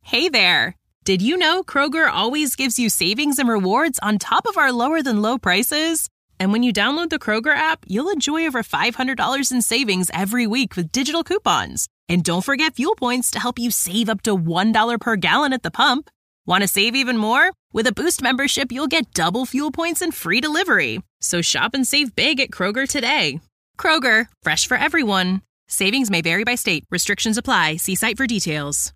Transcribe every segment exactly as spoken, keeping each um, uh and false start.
Hey there! Did you know Kroger always gives you savings and rewards on top of our lower-than-low prices? And when you download the Kroger app, you'll enjoy over five hundred dollars in savings every week with digital coupons. And don't forget fuel points to help you save up to one dollar per gallon at the pump. Want to save even more? With a Boost membership, you'll get double fuel points and free delivery. So shop and save big at Kroger today. Kroger, fresh for everyone. Savings may vary by state. Restrictions apply. See site for details.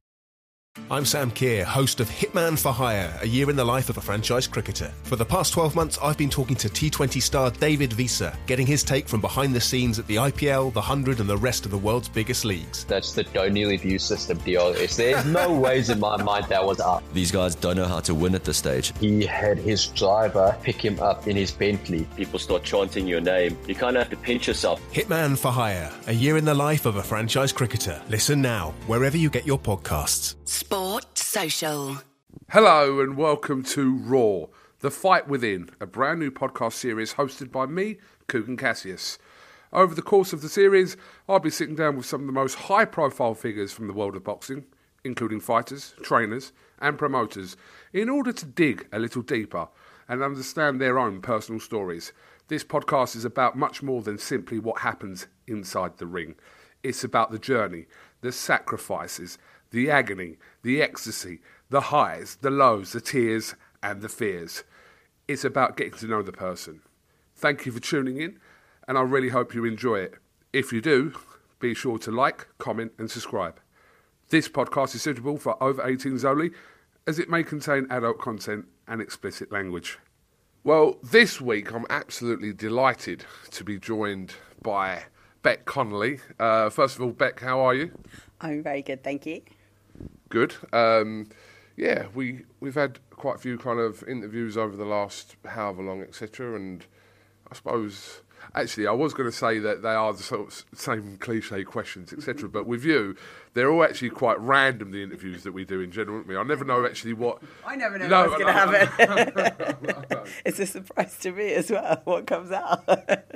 I'm Sam Keir, host of Hitman for Hire, a year in the life of a franchise cricketer. For the past twelve months, I've been talking to T twenty star David Visa, getting his take from behind the scenes at the I P L, the one hundred and the rest of the world's biggest leagues. That's the Tony review system deal. It's, there's no ways in my mind that was up. These guys don't know how to win at this stage. He had his driver pick him up in his Bentley. People start chanting your name. You kind of have to pinch yourself. Hitman for Hire, a year in the life of a franchise cricketer. Listen now, wherever you get your podcasts. Sport Social. Hello and welcome to Raw, The Fight Within, a brand new podcast series hosted by me, Kugan Cassius. Over the course of the series, I'll be sitting down with some of the most high-profile figures from the world of boxing, including fighters, trainers and promoters, in order to dig a little deeper and understand their own personal stories. This podcast is about much more than simply what happens inside the ring. It's about the journey, the sacrifices, the agony, the ecstasy, the highs, the lows, the tears and the fears. It's about getting to know the person. Thank you for tuning in, and I really hope you enjoy it. If you do, be sure to like, comment and subscribe. This podcast is suitable for over eighteens only, as it may contain adult content and explicit language. Well, this week I'm absolutely delighted to be joined by Beck Connolly. Uh, first of all, Beck, how are you? I'm very good, thank you. Good. Um, yeah, we, we've had quite a few kind of interviews over the last however long, et cetera. And I suppose, actually, I was going to say that they are the sort of same cliche questions, et cetera. But with you, they're all actually quite random, the interviews that we do in general, aren't we? I never know actually what... I never know no, what's no, going to no, happen. no, no, no. It's a surprise to me as well, what comes out.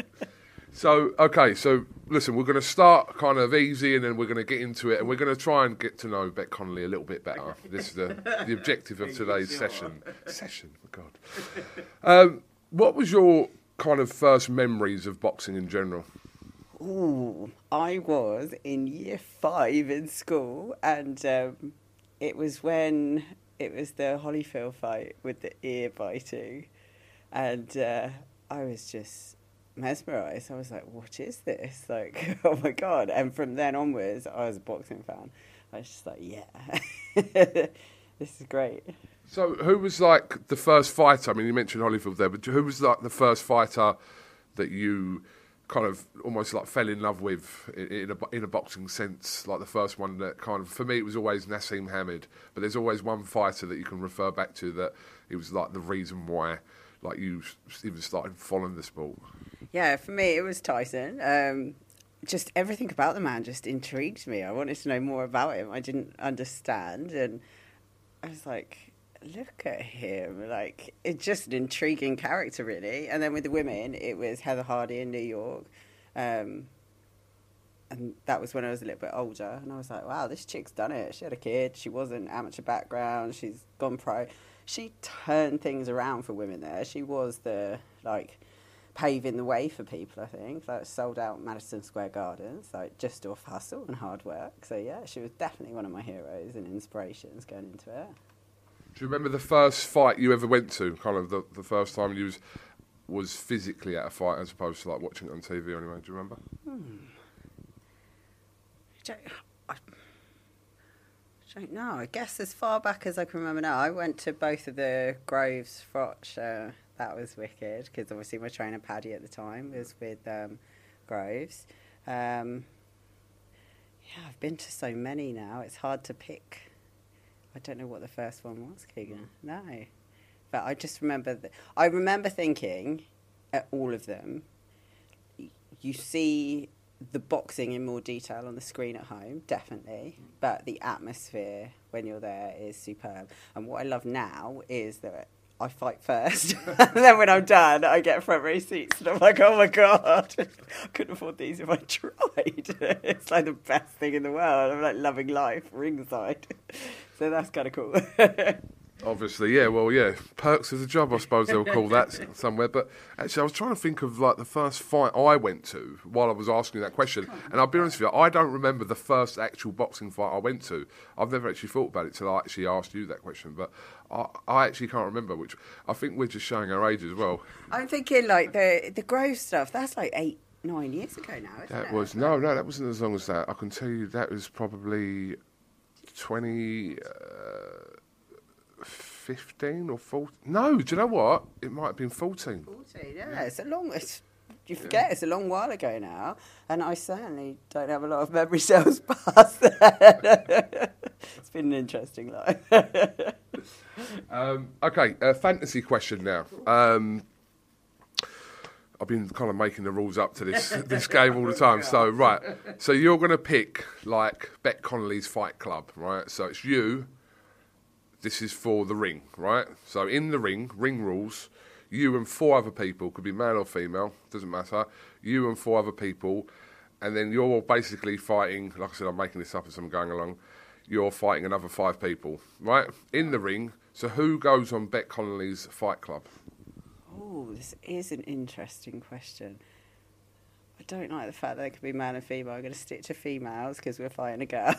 So, okay, so listen, we're going to start kind of easy and then we're going to get into it and we're going to try and get to know Beck Connolly a little bit better. This is the, the objective of today's sure. session. Session, oh God. Um, what was your kind of first memories of boxing in general? Ooh, I was in year five in school and um, it was when it was the Holyfield fight with the ear biting and uh, I was just... mesmerised. I was like, what is this? Like, oh my God. And from then onwards, I was a boxing fan. I was just like, yeah, this is great. So who was like the first fighter? I mean, you mentioned Holyfield there, but who was like the first fighter that you kind of almost like fell in love with in a, in a boxing sense? Like the first one that kind of, for me, it was always Nassim Hamed, but there's always one fighter that you can refer back to that it was like the reason why like you even started following the sport. Yeah, for me, it was Tyson. Um, just everything about the man just intrigued me. I wanted to know more about him. I didn't understand. And I was like, look at him. Like, it's just an intriguing character, really. And then with the women, it was Heather Hardy in New York. Um, and that was when I was a little bit older. And I was like, wow, this chick's done it. She had a kid. She was an amateur background. She's gone pro. She turned things around for women there. She was the, like... paving the way for people, I think. Like, sold out Madison Square Gardens, like, just off hustle and hard work. So, yeah, she was definitely one of my heroes and inspirations going into it. Do you remember the first fight you ever went to? Kind of the, the first time you was was physically at a fight as opposed to, like, watching it on T V or anyway? Do you remember? Hmm. I don't, I, I don't know. I guess as far back as I can remember now, I went to both of the Groves Froch uh that was wicked, because obviously my trainer, Paddy, at the time was with um, Groves. Um, yeah, I've been to so many now, it's hard to pick. I don't know what the first one was, Keegan. No. But I just remember... Th- I remember thinking, at all of them, you see the boxing in more detail on the screen at home, definitely, but the atmosphere when you're there is superb. And what I love now is that I fight first, and then when I'm done, I get front row seats, and I'm like, oh my God, I couldn't afford these if I tried. It's like the best thing in the world. I'm like loving life ringside. So that's kind of cool. Obviously, yeah, well, yeah, perks of the job, I suppose they'll call that somewhere. But actually, I was trying to think of like the first fight I went to while I was asking that question. And I'll be honest with you, I don't remember the first actual boxing fight I went to. I've never actually thought about it till I actually asked you that question. But I, I actually can't remember, which I think we're just showing our age as well. I'm thinking like the the Grove stuff. That's like eight, nine years ago now, isn't That it? was no, no, that wasn't as long as that. I can tell you that was probably twenty. Uh, fifteen or fourteen? No, do you know what? It might have been fourteen. fourteen, yeah. yeah. It's a long... It's, you forget yeah. it's a long while ago now, and I certainly don't have a lot of memory cells past that. It's been an interesting life. um, okay, a fantasy question now. Um, I've been kind of making the rules up to this this game all the time. So, right, so you're going to pick, like, Bet Connolly's Fight Club, right? So it's you... This is for the ring, right? So in the ring, ring rules, you and four other people, could be male or female, doesn't matter, you and four other people, and then you're basically fighting, like I said, I'm making this up as I'm going along, you're fighting another five people, right? In the ring, so who goes on Bet Connolly's Fight Club? Oh, this is an interesting question. I don't like the fact that it could be male and female. I'm going to stick to females because we're fighting a girl.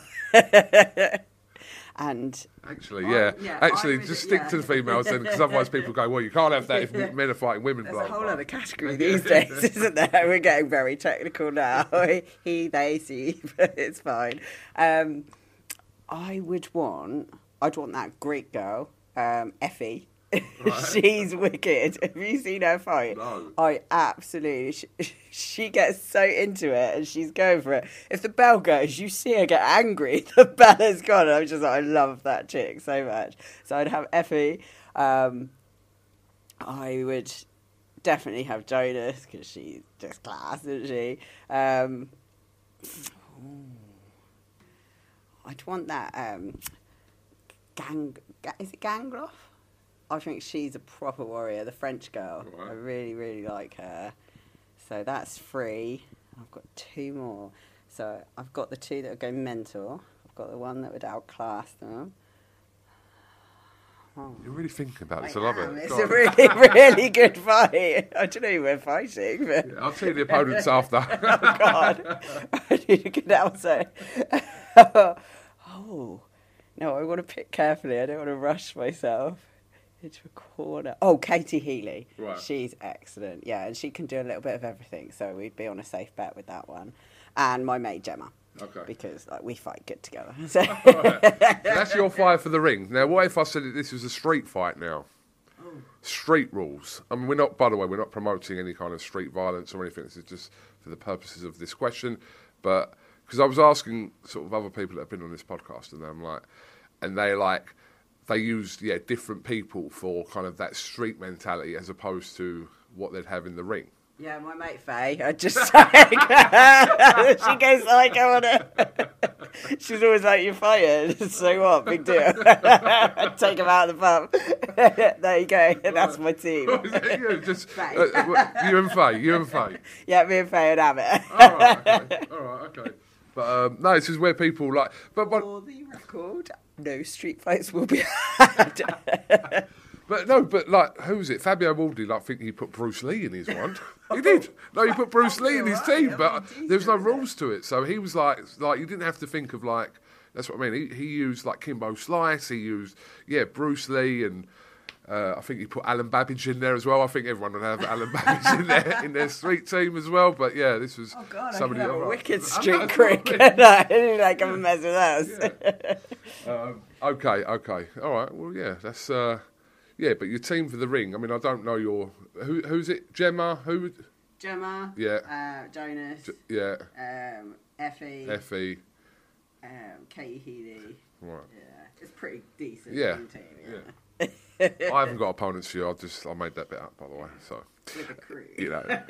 And actually, yeah, I, yeah actually, would, just stick yeah. to the females then, because otherwise people go, well, you can't have that if men are fighting women. There's blah, a whole blah. other category these days, isn't there? We're getting very technical now. He, they, she, but it's fine. Um, I would want, I'd want that Greek girl, um, Effie. Right. She's wicked. Have you seen her fight? No. I absolutely. She, she gets so into it and she's going for it. If the bell goes, you see her get angry. The bell is gone. I'm just like, I love that chick so much. So I'd have Effie. Um, I would definitely have Jonas because she's just class, isn't she? Um, I'd want that um, gang. Is it Gangloff? I think she's a proper warrior, the French girl. Right. I really, really like her. So that's three. I've got two more. So I've got the two that would go mental. I've got the one that would outclass them. Oh. You're really thinking about this. I, I love am. it. It's a really, really good fight. I don't know who we're fighting. But... Yeah, I'll tell you the opponents after. Oh, God. I need to get out there. Oh. No, I want to pick carefully. I don't want to rush myself. Into a corner. Oh, Katie Healy. Right. She's excellent. Yeah, and she can do a little bit of everything. So we'd be on a safe bet with that one. And my mate Gemma. Okay. Because like, we fight good together. So. Right. So that's your fight for the ring. Now, what if I said that this was a street fight now? Oh. Street rules. I mean, we're not, by the way, we're not promoting any kind of street violence or anything. This is just for the purposes of this question. But because I was asking sort of other people that have been on this podcast, and I'm like, and they like, they used, yeah, different people for kind of that street mentality as opposed to what they'd have in the ring. Yeah, my mate Faye, I just like, she goes like, I want to, she's always like, you're fired, so what, big deal. Take him out of the pub. There you go, that's my team. you, just, uh, you and Faye, you and Faye. Yeah, me and Faye would have it. All right, okay, all right, okay. But um, no, this is where people like, but, but for the record, no street fights will be had. But no, but like, who's it? Fabio Baldi, like, I think he put Bruce Lee in his one. He did. No, he put Bruce Lee in his team, but there was no rules to it. So he was like, like you didn't have to think of like, that's what I mean. He, he used like Kimbo Slice. He used, yeah, Bruce Lee, and uh, I think he put Alan Babbage in there as well. I think everyone would have Alan Babbage in their in their street team as well. But yeah, this was oh God, somebody. I could have a right. wicked street cricket. No, I didn't like come and mess with us. Yeah. um, okay, okay, all right. Well, yeah, that's. Uh, Yeah, but your team for the ring. I mean, I don't know your who. Who's it? Gemma. Who? Gemma. Yeah. Uh, Jonas. J- yeah. Um, Effie. Effie. Um, Katie Healy. Right. Yeah, it's pretty decent. Yeah. Team, yeah. yeah. I haven't got opponents for you. I just I made that bit up, by the way. So. With a crew. You know.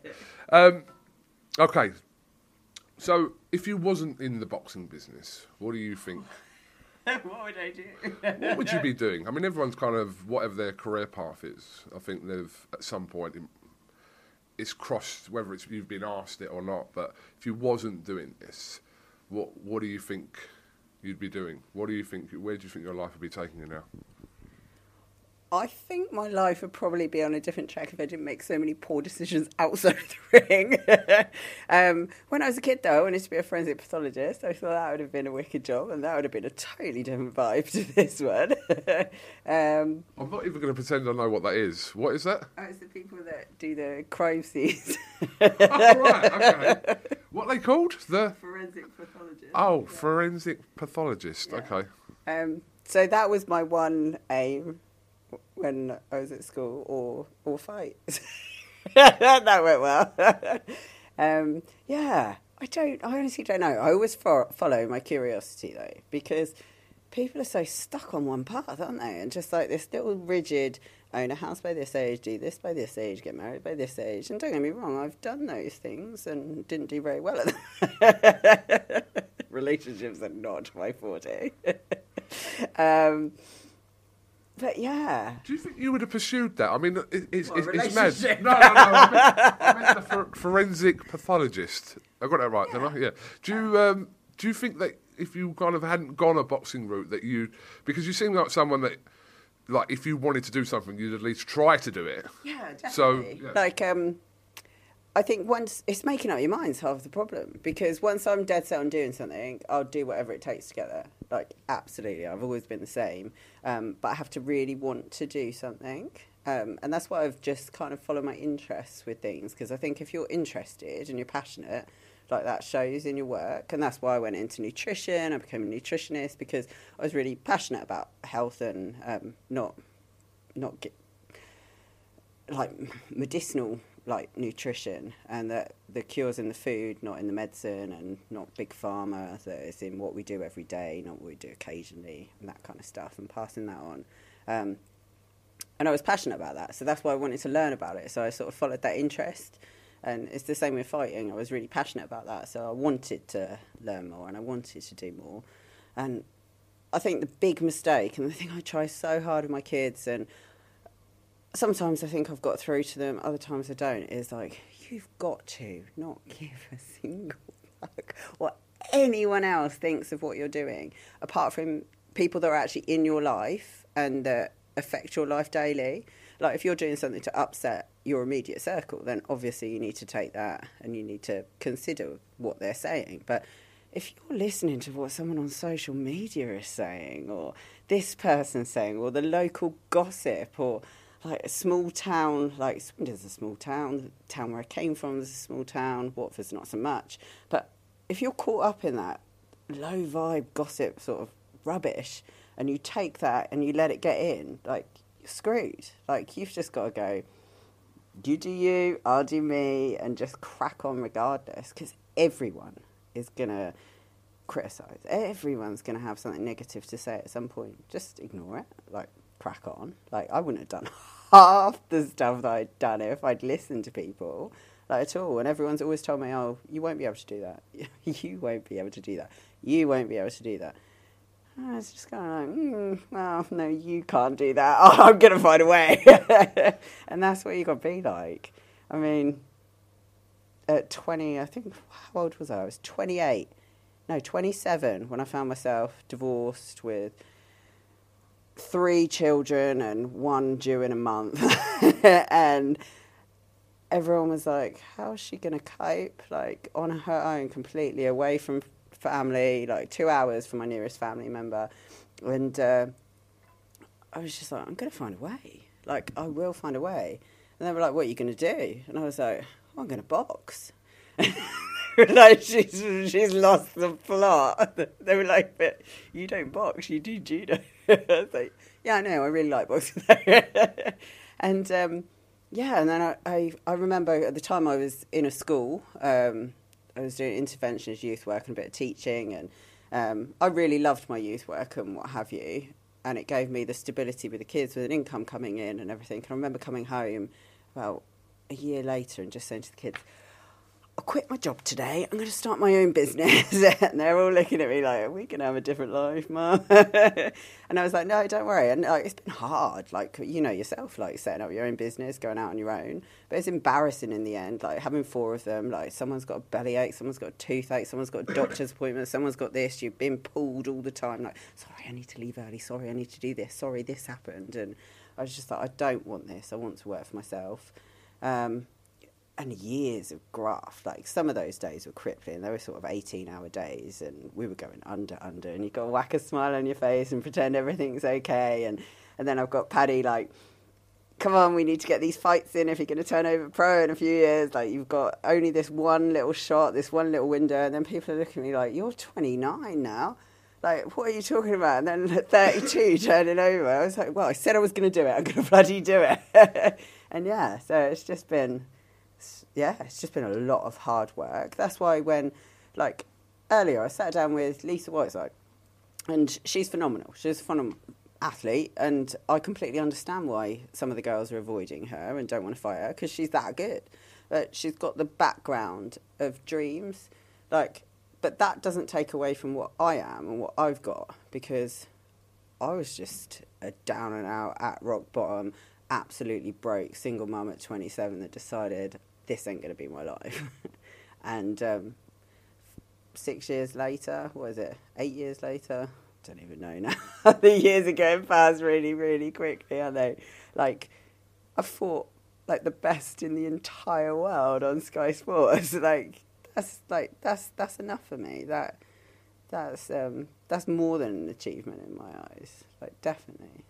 um, okay. So, if you wasn't in the boxing business, what do you think? What would I do? What would you be doing? I mean, everyone's kind of, whatever their career path is, I think they've, at some point, it's crossed, whether it's you've been asked it or not, but if you wasn't doing this, what what do you think you'd be doing? What do you think? Where do you think your life would be taking you now? I think my life would probably be on a different track if I didn't make so many poor decisions outside of the ring. um, when I was a kid, though, I wanted to be a forensic pathologist. I thought that would have been a wicked job, and that would have been a totally different vibe to this one. um, I'm not even going to pretend I know what that is. What is that? oh, it's the people that do the crime scenes. Oh, right, okay. What are they called? The Forensic pathologist. Oh, yeah. forensic pathologist. Yeah. Okay. Um, so that was my one aim when I was at school, or or fight. That went well. um, yeah, I don't. I honestly don't know. I always fo- follow my curiosity though, because people are so stuck on one path, aren't they? And just like this little rigid, own a house by this age, do this by this age, get married by this age. And don't get me wrong, I've done those things and didn't do very well at them. Relationships are not my forte. um, But yeah. Do you think you would have pursued that? I mean, it, it's, What, it's, it's mad. relationship? No, no, no. I meant, I meant the for, forensic pathologist. I got that right, Yeah. didn't I? Yeah. Do you um, do you think that if you kind of hadn't gone a boxing route, that you, because you seem like someone that, like, if you wanted to do something, you'd at least try to do it. Yeah, definitely. So, yeah. Like, um, I think once it's making up your mind's half the problem, because once I'm dead set on doing something, I'll do whatever it takes to get there. Like, absolutely, I've always been the same. Um, but I have to really want to do something. Um, and that's why I've just kind of followed my interests with things, because I think if you're interested and you're passionate, like, that shows in your work. And that's why I went into nutrition. I became a nutritionist because I was really passionate about health and um, not not get, like medicinal like nutrition, and that the cure's in the food, not in the medicine, and not big pharma, that it's in what we do every day, not what we do occasionally, and that kind of stuff, and passing that on. Um, and I was passionate about that, so that's why I wanted to learn about it. So I sort of followed that interest, and it's the same with fighting. I was really passionate about that, so I wanted to learn more, and I wanted to do more. And I think the big mistake, and the thing I try so hard with my kids, and sometimes I think I've got through to them, other times I don't, is like, you've got to not give a single fuck what anyone else thinks of what you're doing, apart from people that are actually in your life and that affect your life daily. Like, if you're doing something to upset your immediate circle, then obviously you need to take that and you need to consider what they're saying. But if you're listening to what someone on social media is saying, or this person's saying, or the local gossip, or like a small town, like Swindon's a small town, the town where I came from is a small town, Watford's not so much. But if you're caught up in that low vibe gossip sort of rubbish, and you take that and you let it get in, like, you're screwed. Like, you've just got to go, you do you, I'll do me, and just crack on regardless, because everyone is going to criticise. Everyone's going to have something negative to say at some point. Just ignore it. Like, crack on. Like, I wouldn't have done half the stuff that I'd done if I'd listened to people, like, at all. And everyone's always told me, oh, you won't be able to do that. You won't be able to do that. You won't be able to do that. And I was just kind of like, mm, well, no, you can't do that. Oh, I'm going to find a way. And that's what you got to be like. I mean, at twenty, I think, how old was I? I was twenty-eight. No, twenty-seven, when I found myself divorced with three children and one due in a month. And everyone was like, how's she going to cope? Like, on her own, completely away from family, like two hours from my nearest family member. And uh, I was just like, I'm going to find a way. Like, I will find a way. And they were like, what are you going to do? And I was like, oh, I'm going to box. Like, she's, she's lost the plot. They were like, but you don't box, you do judo. I was like, yeah, I know, I really like boxing. And um, yeah, and then I, I, I remember at the time I was in a school, um, I was doing interventions, youth work, and a bit of teaching, and um, I really loved my youth work and what have you, and it gave me the stability with the kids, with an income coming in and everything. And I remember coming home about a year later and just saying to the kids, I quit my job today. I'm going to start my own business. And they're all looking at me like, are we going to have a different life, Mum? And I was like, no, don't worry. And like, it's been hard, like, you know yourself, like setting up your own business, going out on your own. But it's embarrassing in the end, like having four of them. Like someone's got a bellyache, someone's got a toothache, someone's got a doctor's appointment, someone's got this. You've been pulled all the time. Like, sorry, I need to leave early. Sorry, I need to do this. Sorry, this happened. And I was just like, I don't want this. I want to work for myself. Um, and years of graft. Like some of those days were crippling. They were sort of eighteen-hour days, and we were going under, under. And you've got to whack a smile on your face and pretend everything's okay. And, and then I've got Paddy like, come on, we need to get these fights in if you're going to turn over pro in a few years. Like you've got only this one little shot, this one little window, and then people are looking at me like, you're twenty-nine now. Like, what are you talking about? And then at thirty-two, turning over. I was like, well, I said I was going to do it. I'm going to bloody do it. And yeah, so it's just been, yeah, it's just been a lot of hard work. That's why when, like, earlier I sat down with Lisa Whiteside, and she's phenomenal. She's a phenomenal athlete, and I completely understand why some of the girls are avoiding her and don't want to fight her, because she's that good. But she's got the background of dreams, like, but that doesn't take away from what I am and what I've got, because I was just a down and out, at rock bottom, absolutely broke, single mum at twenty-seven that decided this ain't going to be my life. And um, six years later, what is it, eight years later? I don't even know now. The years are going past really, really quickly, aren't they? Like, I fought like the best in the entire world on Sky Sports. Like, That's like that's that's enough for me. That that's um, that's more than an achievement in my eyes. Like, definitely.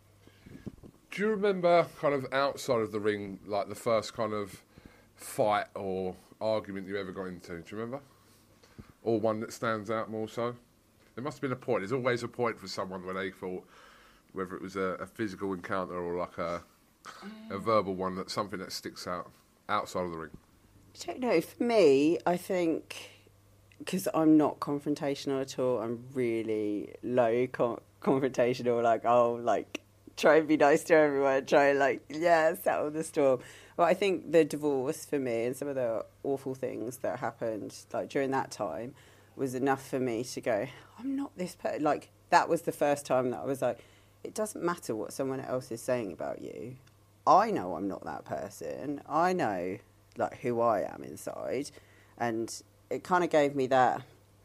Do you remember, kind of outside of the ring, like the first kind of fight or argument you ever got into? Do you remember? Or one that stands out more so? There must have been a point. There's always a point for someone when they thought, whether it was a, a physical encounter or like a a verbal one, that's something that sticks out outside of the ring. I don't know. For me, I think, because I'm not confrontational at all, I'm really low con- confrontational, like, oh, like, try and be nice to everyone, try and, like, yeah, settle the storm. But I think the divorce for me and some of the awful things that happened, like, during that time was enough for me to go, I'm not this person. Like, that was the first time that I was like, it doesn't matter what someone else is saying about you. I know I'm not that person. I know, like, who I am inside, and it kind of gave me that,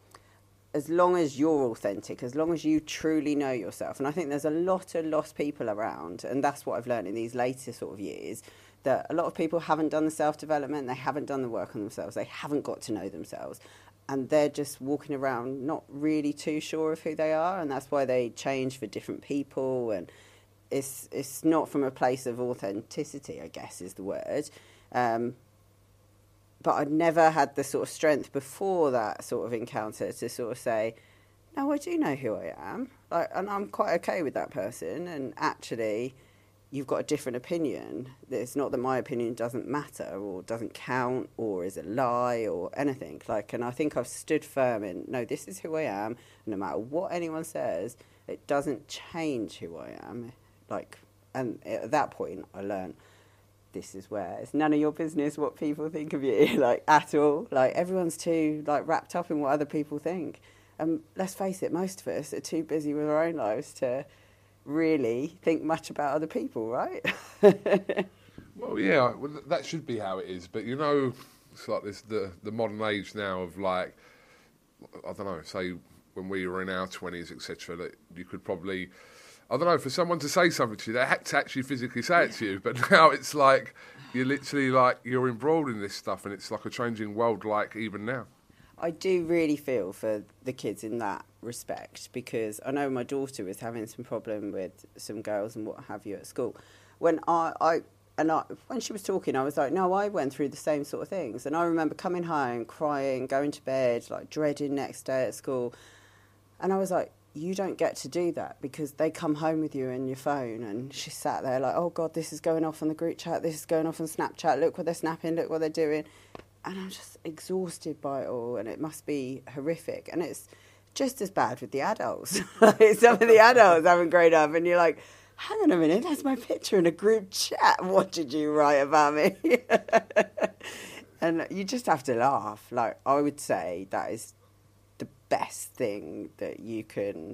as long as you're authentic, as long as you truly know yourself. And I think there's a lot of lost people around, and that's what I've learned in these later sort of years, that a lot of people haven't done the self-development, they haven't done the work on themselves, they haven't got to know themselves, and they're just walking around not really too sure of who they are, and that's why they change for different people, and it's it's not from a place of authenticity, I guess is the word. Um, But I'd never had the sort of strength before that sort of encounter to sort of say, no, I do know who I am. Like, and I'm quite okay with that person. And actually, you've got a different opinion. It's not that my opinion doesn't matter or doesn't count or is a lie or anything. Like, and I think I've stood firm in, no, this is who I am. No matter what anyone says, it doesn't change who I am. Like, and at that point, I learned, this is where it's none of your business what people think of you, like, at all. Like, everyone's too, like, wrapped up in what other people think. And let's face it, most of us are too busy with our own lives to really think much about other people, right? Well, yeah, well, that should be how it is. But, you know, it's like this, the, the modern age now of, like, I don't know, say when we were in our twenties, et cetera, that you could probably, I don't know, for someone to say something to you, they had to actually physically say it to you. But now it's like, you're literally like, you're embroiled in this stuff, and it's like a changing world, like, even now. I do really feel for the kids in that respect, because I know my daughter was having some problem with some girls and what have you at school. When I, I and I, when she was talking, I was like, no, I went through the same sort of things. And I remember coming home, crying, going to bed, like, dreading next day at school. And I was like, you don't get to do that, because they come home with you and your phone, and she sat there like, oh God, this is going off on the group chat, this is going off on Snapchat, look what they're snapping, look what they're doing. And I'm just exhausted by it all, and it must be horrific. And it's just as bad with the adults. Like, some of the adults haven't grown up, and you're like, hang on a minute, that's my picture in a group chat. What did you write about me? And you just have to laugh. Like, I would say that is the best thing that you can,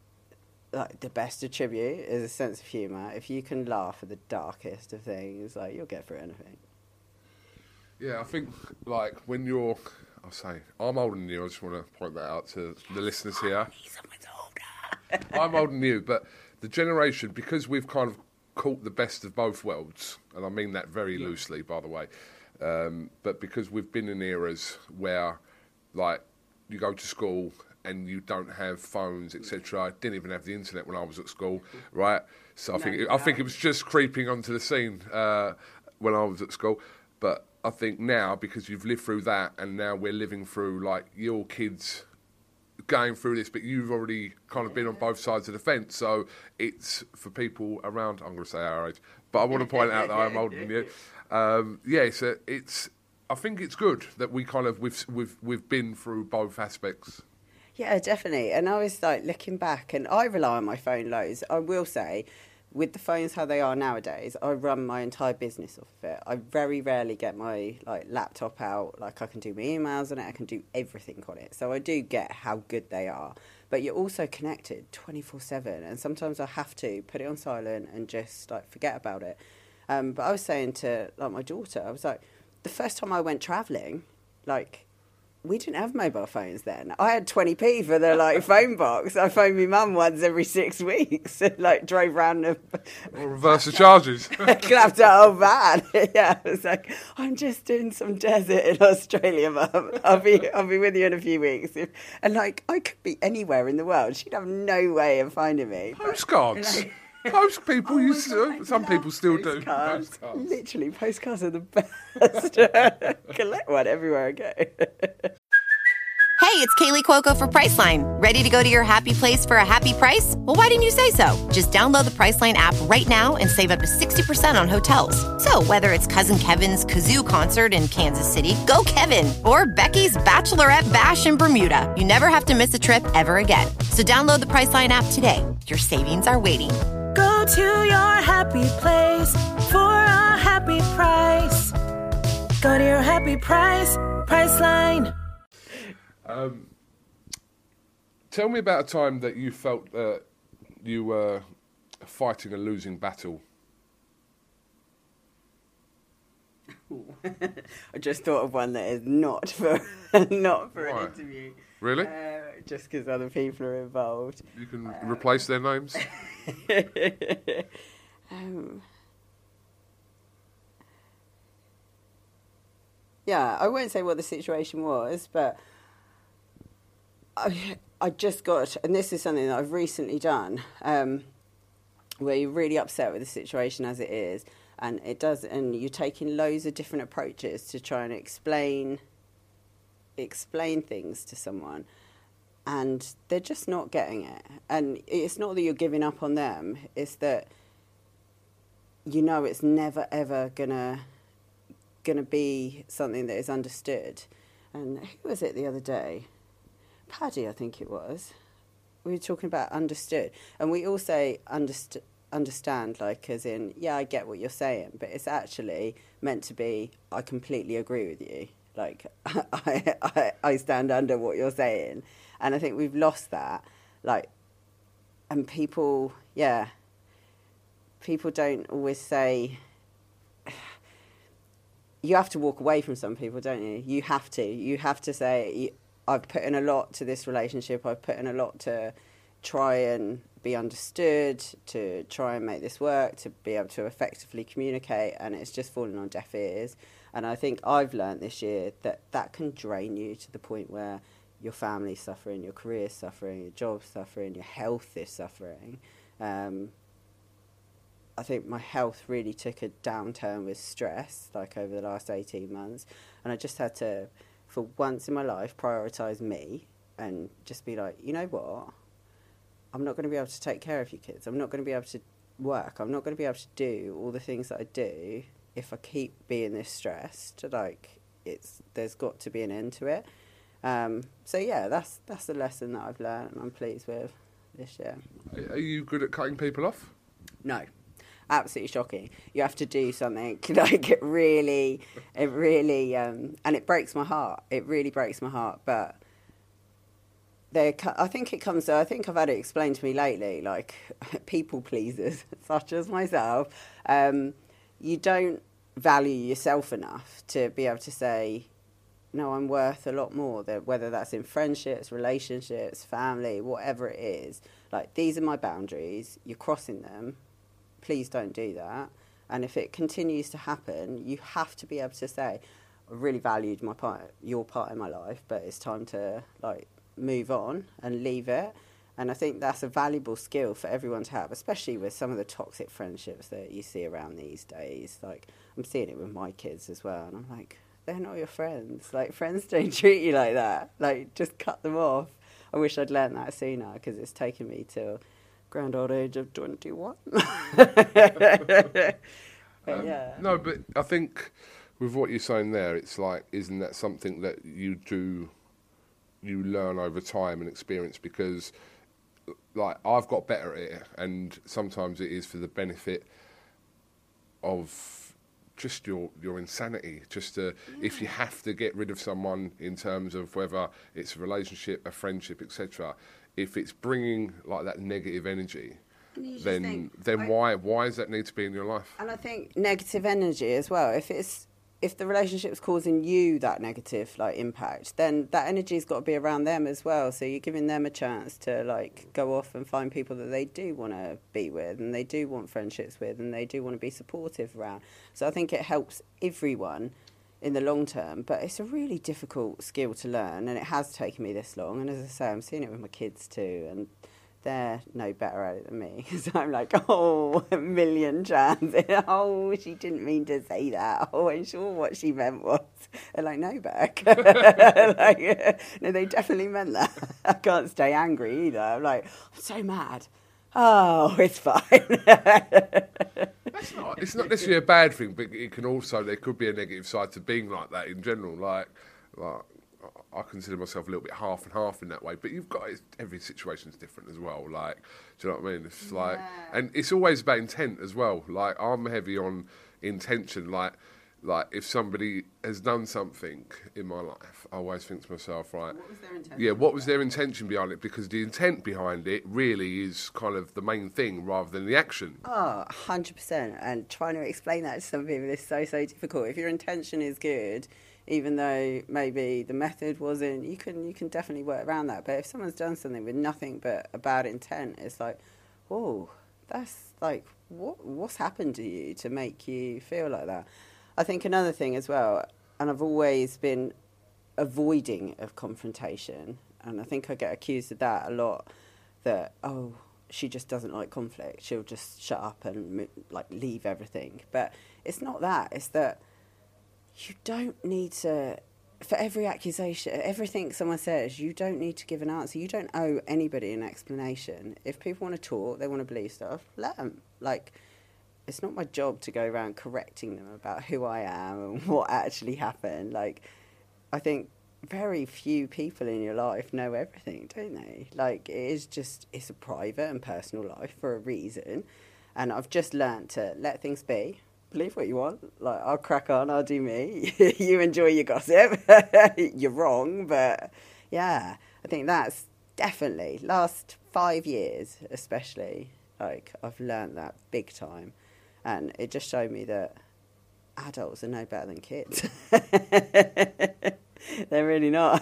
like, the best attribute is a sense of humour. If you can laugh at the darkest of things, like, you'll get through anything. Yeah, I think, like, when you're, I'll say, I'm older than you, I just want to point that out to the listeners here. Someone's older. I'm older than you, but the generation, because we've kind of caught the best of both worlds, and I mean that very yeah. loosely, by the way, um, but because we've been in eras where, like, you go to school and you don't have phones, et cetera. I didn't even have the internet when I was at school, right? So I no, think it, I think it was just creeping onto the scene uh, when I was at school. But I think now, because you've lived through that, and now we're living through, like, your kids going through this, but you've already kind of been on both sides of the fence. So it's for people around, I'm going to say our age, but I want to point out that I'm older than you. Um, yeah, it's, a, it's. I think it's good that we kind of we've we've we've been through both aspects. Yeah, definitely. And I was like looking back, and I rely on my phone loads. I will say, with the phones how they are nowadays, I run my entire business off of it. I very rarely get my like laptop out. Like, I can do my emails on it, I can do everything on it. So I do get how good they are. But you're also connected twenty-four seven, and sometimes I have to put it on silent and just like forget about it. Um, but I was saying to like my daughter, I was like, the first time I went travelling, like, we didn't have mobile phones then. I had twenty p for the like phone box. I phoned my mum once every six weeks and like drove round and or reverse the charges. Clapped out old van. Yeah, I was like, I'm just doing some desert in Australia, mum. I'll be I'll be with you in a few weeks. And like, I could be anywhere in the world. She'd have no way of finding me. Postcards. But, like, Post people, oh used to, some people still postcards. do. Postcards. Literally, postcards are the best. Collect one everywhere I go. Hey, it's Kaylee Cuoco for Priceline. Ready to go to your happy place for a happy price? Well, why didn't you say so? Just download the Priceline app right now and save up to sixty percent on hotels. So whether it's Cousin Kevin's Kazoo Concert in Kansas City, go Kevin, or Becky's Bachelorette Bash in Bermuda, you never have to miss a trip ever again. So download the Priceline app today. Your savings are waiting. Go to your happy place for a happy price. Go to your happy price, Priceline. Um, tell me about a time that you felt that you were fighting a losing battle. I just thought of one that is not for not for Why? an interview. Really? Uh, just because other people are involved. You can uh, replace their names? um, yeah, I won't say what the situation was, but I, I just got, and this is something that I've recently done, um, where you're really upset with the situation as it is, and it does, and you're taking loads of different approaches to try and explain explain things to someone, and they're just not getting it. And it's not that you're giving up on them, it's that you know it's never ever gonna gonna be something that is understood. And who was it the other day? Paddy, I think it was. We were talking about understood, and we all say underst- understand, like as in, yeah, I get what you're saying, but it's actually meant to be, I completely agree with you. Like, I, I, I stand under what you're saying. And I think we've lost that. Like, and people, yeah, people don't always say, you have to walk away from some people, don't you? You have to. You have to say, I've put in a lot to this relationship. I've put in a lot to try and be understood, to try and make this work, to be able to effectively communicate, and it's just fallen on deaf ears. And I think I've learnt this year that that can drain you to the point where your family's suffering, your career's suffering, your job's suffering, your health is suffering. Um, I think my health really took a downturn with stress, like over the last eighteen months. And I just had to, for once in my life, prioritise me and just be like, you know what? I'm not going to be able to take care of you kids. I'm not going to be able to work. I'm not going to be able to do all the things that I do if I keep being this stressed. Like, it's there's got to be an end to it. Um, so, yeah, that's that's the lesson that I've learned and I'm pleased with this year. Are you good at cutting people off? No. absolutely shocking. You have to do something like it really, it really, um, and it breaks my heart. It really breaks my heart. But they, I think it comes to, I think I've had it explained to me lately, like people pleasers, such as myself, um, you don't value yourself enough to be able to say, no, I'm worth a lot more, that whether that's in friendships, relationships, family, whatever it is. Like, these are my boundaries. You're crossing them. Please don't do that. And if it continues to happen, you have to be able to say, I really valued my part, your part in my life, but it's time to, like, move on and leave it. And I think that's a valuable skill for everyone to have, especially with some of the toxic friendships that you see around these days. Like, I'm seeing it with my kids as well, and I'm like, they're not your friends. Like, friends don't treat you like that. Like, just cut them off. I wish I'd learned that sooner, because it's taken me to grand old age of twenty-one. But, um, yeah. No, but I think with what you're saying there, it's like, isn't that something that you do, you learn over time and experience? Because, like, I've got better at it, and sometimes it is for the benefit of just your your insanity. Just to, if you have to get rid of someone in terms of whether it's a relationship, a friendship, et cetera, if it's bringing like that negative energy, then think, then I, why why does that need to be in your life? And I think negative energy as well. If it's if the relationship's causing you that negative like impact, then that energy's got to be around them as well. So you're giving them a chance to like go off and find people that they do want to be with, and they do want friendships with, and they do want to be supportive around. So I think it helps everyone in the long term, but it's a really difficult skill to learn, and it has taken me this long. And as I say, I'm seeing it with my kids too, and they're no better at it than me. So I'm like, oh, a million chance. Oh, she didn't mean to say that. Oh, I'm sure what she meant was. They're like, no, Beck. Like, no, they definitely meant that. I can't stay angry either. I'm like, I'm so mad. Oh, it's fine. That's not, it's not necessarily a bad thing, but it can also, there could be a negative side to being like that in general. Like, like I consider myself a little bit half and half in that way, but you've got, every situation's different as well. Like, do you know what I mean? It's like, yeah. And it's always about intent as well. Like, I'm heavy on intention. Like, like if somebody has done something in my life, I always think to myself, right, what was their intention? Yeah, what was their intention behind it? Because the intent behind it really is kind of the main thing rather than the action. Oh, one hundred percent. And trying to explain that to some people is so, so difficult. If your intention is good, even though maybe the method wasn't, you can you can definitely work around that. But if someone's done something with nothing but a bad intent, it's like, oh, that's like, what what's happened to you to make you feel like that? I think another thing as well, and I've always been avoiding of confrontation, and I think I get accused of that a lot, that, oh, she just doesn't like conflict. She'll just shut up and like leave everything. But it's not that. It's that you don't need to, for every accusation, everything someone says, you don't need to give an answer. You don't owe anybody an explanation. If people want to talk, they want to believe stuff, let them. Like, it's not my job to go around correcting them about who I am and what actually happened. Like, I think very few people in your life know everything, don't they? Like, it is just, it's a private and personal life for a reason. And I've just learnt to let things be. Believe what you want. Like, I'll crack on, I'll do me. You enjoy your gossip. You're wrong, but yeah, I think that's definitely, last five years especially, like, I've learnt that big time. And it just showed me that adults are no better than kids. They're really not.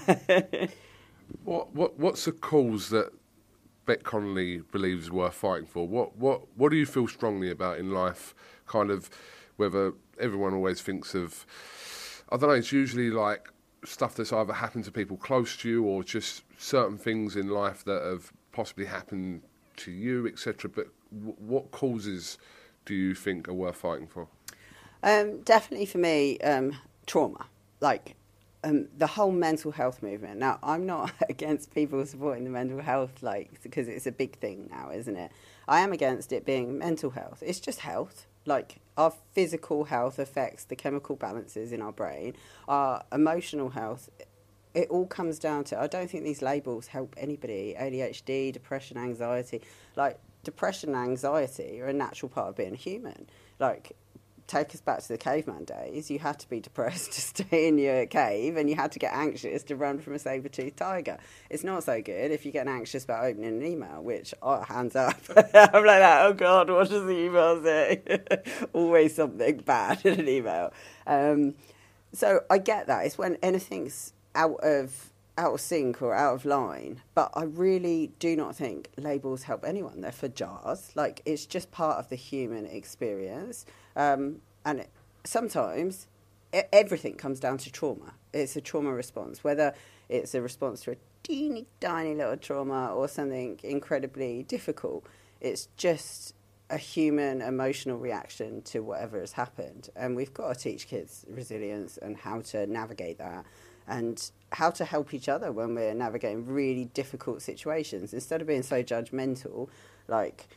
what what what's the cause that Beck Connolly believes is worth fighting for? What what what do you feel strongly about in life? Kind of, whether everyone always thinks of, I don't know, it's usually like stuff that's either happened to people close to you or just certain things in life that have possibly happened to you, et cetera. But w- what causes do you think are worth fighting for? Um, definitely for me, um, trauma. Like, um, the whole mental health movement. Now, I'm not against people supporting the mental health, like, because it's a big thing now, isn't it? I am against it being mental health. It's just health. Like, our physical health affects the chemical balances in our brain. Our emotional health, it all comes down to, I don't think these labels help anybody. A D H D, depression, anxiety. Like, depression and anxiety are a natural part of being a human. Like, take us back to the caveman days. You had to be depressed to stay in your cave, and you had to get anxious to run from a saber-toothed tiger. It's not so good if you're getting anxious about opening an email, which, oh, hands up. I'm like that, oh God, what does the email say? Always something bad in an email. Um, so I get that. It's when anything's out of out of sync or out of line, but I really do not think labels help anyone. They're for jars. Like, it's just part of the human experience. Um, and it, sometimes e- everything comes down to trauma. It's a trauma response, whether it's a response to a teeny tiny little trauma or something incredibly difficult. It's just a human emotional reaction to whatever has happened. And we've got to teach kids resilience and how to navigate that, and how to help each other when we're navigating really difficult situations, instead of being so judgmental, like,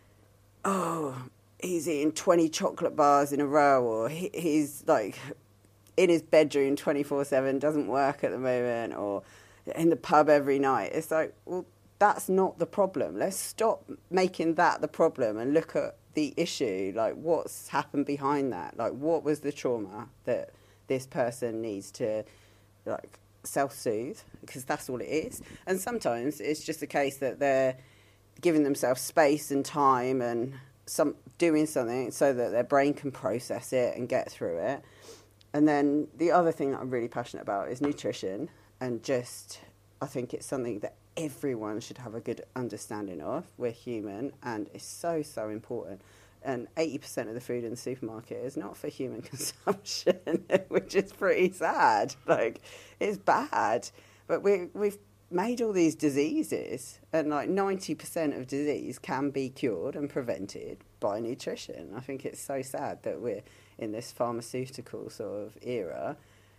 oh, he's eating twenty chocolate bars in a row, or he, he's like in his bedroom twenty-four seven, doesn't work at the moment, or in the pub every night. It's like, well, that's not the problem. Let's stop making that the problem and look at the issue, like what's happened behind that. Like, what was the trauma that this person needs to, like, self-soothe, because that's all it is. And sometimes it's just a case that they're giving themselves space and time and some doing something so that their brain can process it and get through it. And then the other thing that I'm really passionate about is nutrition, and just, I think it's something that everyone should have a good understanding of. We're human, and it's so, so important. And eighty percent of the food in the supermarket is not for human consumption, which is pretty sad. Like, it's bad. But we, we've made all these diseases, and like ninety percent of disease can be cured and prevented by nutrition. I think it's so sad that we're in this pharmaceutical sort of era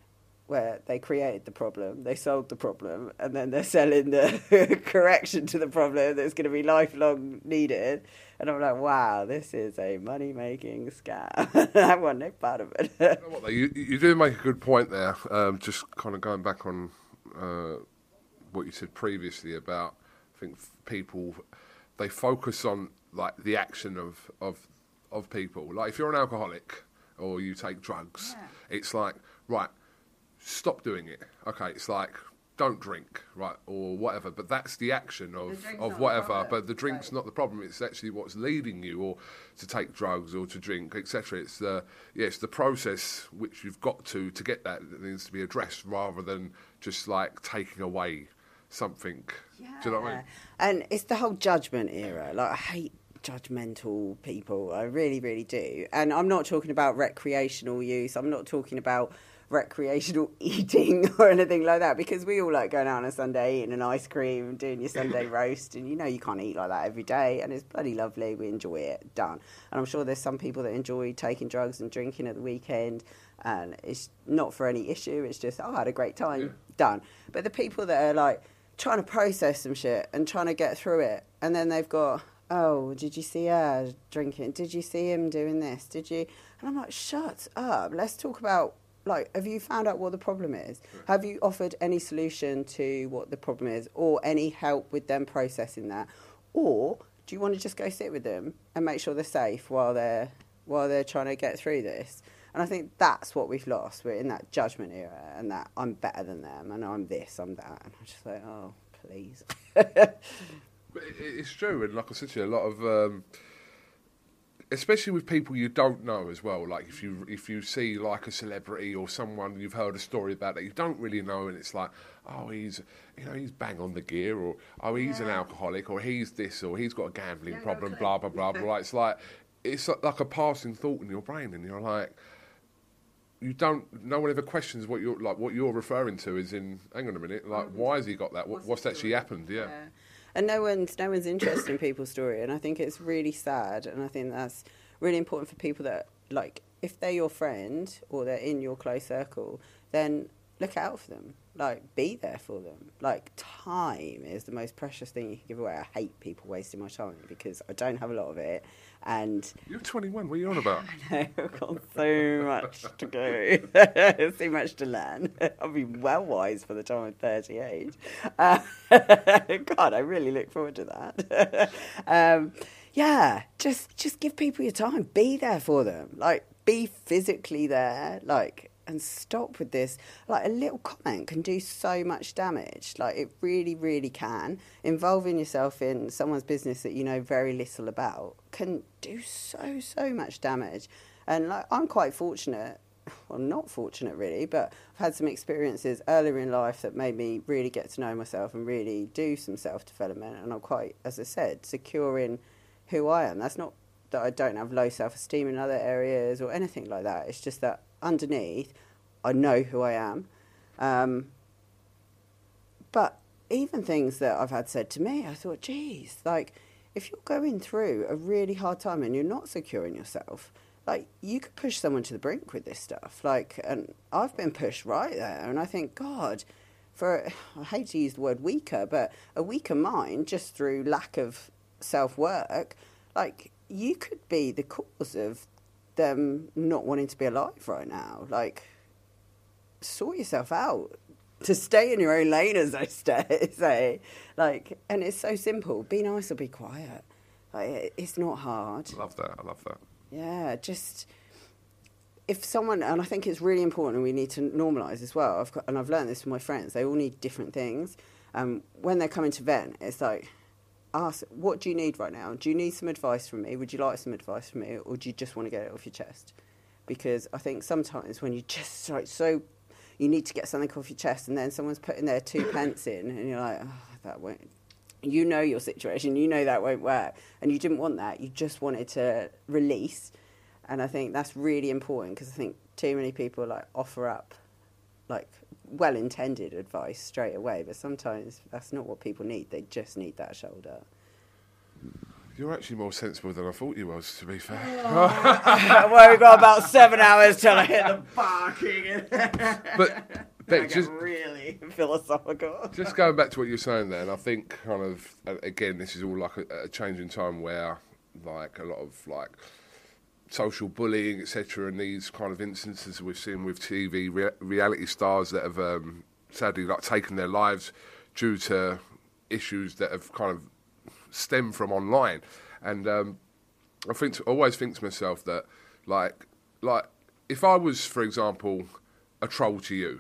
where they created the problem, they solved the problem, and then they're selling the correction to the problem that's going to be lifelong needed. And I'm like, wow, this is a money-making scam. I want no part of it. You know what, though? You, you do make a good point there, um, just kind of going back on uh, what you said previously about, I think people, they focus on like the action of, of, of people. Like, if you're an alcoholic or you take drugs, yeah. It's like, right, stop doing it. Okay, it's like, don't drink, right, or whatever. But that's the action of, the of whatever. The but the drink's right. not the problem. It's actually what's leading you, or to take drugs or to drink, et cetera. It's the yeah, it's the process which you've got to to get that that needs to be addressed, rather than just like taking away something. Yeah. Do you know what I mean? And it's the whole judgment era. Like, I hate judgmental people. I really, really do. And I'm not talking about recreational use. I'm not talking about recreational eating or anything like that, because we all like going out on a Sunday eating an ice cream, doing your Sunday roast, and you know you can't eat like that every day, and it's bloody lovely, we enjoy it, done. And I'm sure there's some people that enjoy taking drugs and drinking at the weekend, and it's not for any issue, it's just, oh, I had a great time, yeah. Done. But the people that are like trying to process some shit and trying to get through it, and then they've got, oh, did you see her drinking, did you see him doing this, did you, and I'm like, shut up, let's talk about, like, have you found out what the problem is? Sure. Have you offered any solution to what the problem is, or any help with them processing that? Or do you want to just go sit with them and make sure they're safe while they're while they're trying to get through this? And I think that's what we've lost. We're in that judgment era, and that I'm better than them, and I'm this, I'm that. And I'm just like, oh, please. But it's true, and like I said to you, a lot of... Um especially with people you don't know as well, like if you if you see like a celebrity or someone you've heard a story about that you don't really know, and it's like, oh, he's you know he's bang on the gear, or oh, he's yeah. an alcoholic, or he's this, or he's got a gambling yeah, problem, no blah blah blah blah. It's like it's like a passing thought in your brain, and you're like, you don't. No one ever questions what you're like. What you're referring to is in. Hang on a minute, like mm-hmm. why has he got that? What, what's, what's actually happened? Yeah. yeah. And no one's no one's interested in people's story, and I think it's really sad, and I think that's really important for people that, like, if they're your friend or they're in your close circle, then look out for them. Like, be there for them. Like, time is the most precious thing you can give away. I hate people wasting my time because I don't have a lot of it. And you're twenty-one. What are you on about? I know, I've got so much to go. So much to learn. I'll be well wise by the time I'm thirty-eight. Uh, God, I really look forward to that. um, yeah, just just give people your time. Be there for them. Like, be physically there. Like, and stop with this. Like, a little comment can do so much damage. Like, it really, really can. Involving yourself in someone's business that you know very little about can do so, so much damage. And, like, I'm quite fortunate. Well, not fortunate, really, but I've had some experiences earlier in life that made me really get to know myself and really do some self-development. And I'm quite, as I said, secure in who I am. That's not that I don't have low self-esteem in other areas or anything like that. It's just that underneath, I know who I am. Um, but even things that I've had said to me, I thought, geez, like, if you're going through a really hard time and you're not secure in yourself, like, you could push someone to the brink with this stuff. Like, and I've been pushed right there. And I think, God, for, I hate to use the word weaker, but a weaker mind, just through lack of self-work, like, you could be the cause of them not wanting to be alive right now. Like, sort yourself out. To stay in your own lane, as I say. Like, and it's so simple. Be nice or be quiet. Like, it's not hard. I love that. I love that. Yeah, just if someone, and I think it's really important, and we need to normalise as well. I've got, and I've learned this from my friends. They all need different things. Um, when they're coming to vent, it's like, ask, what do you need right now? Do you need some advice from me? Would you like some advice from me, or do you just want to get it off your chest? Because I think sometimes when you just like so, you need to get something off your chest, and then someone's putting their two pence in, and you're like, oh, that won't. You know your situation, you know that won't work, and you didn't want that, you just wanted to release. And I think that's really important, because I think too many people like offer up like well-intended advice straight away, but sometimes that's not what people need. They just need that shoulder. You're actually more sensible than I thought you was, to be fair. Oh. Well, we've got about seven hours till I hit the barking. But Beck, just really philosophical. Just going back to what you were saying there, and I think kind of, again, this is all like a, a change in time where, like, a lot of, like, social bullying, et cetera, and these kind of instances we've seen with T V rea- reality stars that have um, sadly, like, taken their lives due to issues that have kind of stem from online. And um, I think to, always think to myself that, like, like if I was, for example, a troll to you.